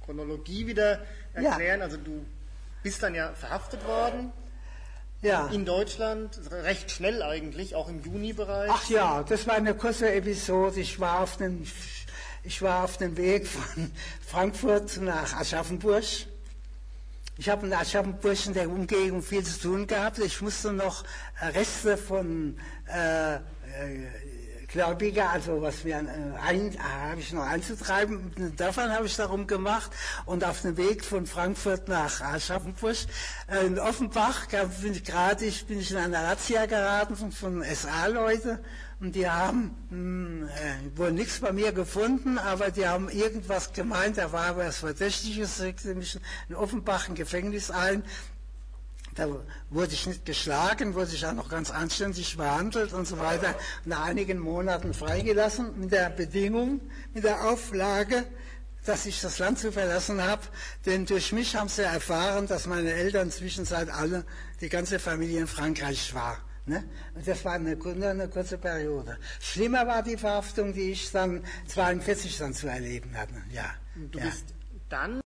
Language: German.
Chronologie wieder erklären? Ja. Also du bist dann ja verhaftet worden. Ja. In Deutschland, recht schnell eigentlich, auch im Juni-Bereich. Ach ja, das war eine kurze Episode. Ich war auf dem Weg von Frankfurt nach Aschaffenburg. Ich habe in Aschaffenburg in der Umgebung viel zu tun gehabt. Ich musste noch Reste von Gläubiger, also was mir habe ich noch einzutreiben. Davon habe ich darum gemacht. Und auf dem Weg von Frankfurt nach Aschaffenburg in Offenbach bin ich in eine Razzia geraten von SA-Leute. Und die haben wohl nichts bei mir gefunden, aber die haben irgendwas gemeint, da war was Verdächtiges, legte mich in Offenbach im Gefängnis ein. Da wurde ich nicht geschlagen, wurde ich auch noch ganz anständig behandelt und so weiter. Nach einigen Monaten freigelassen mit der Bedingung, mit der Auflage, dass ich das Land zu verlassen habe, denn durch mich haben sie erfahren, dass meine Eltern zwischenzeit die ganze Familie in Frankreich war. Ne? Und das war eine kurze Periode. Schlimmer war die Verhaftung, die ich dann 1942 zu erleben hatte. Ja. Du bist dann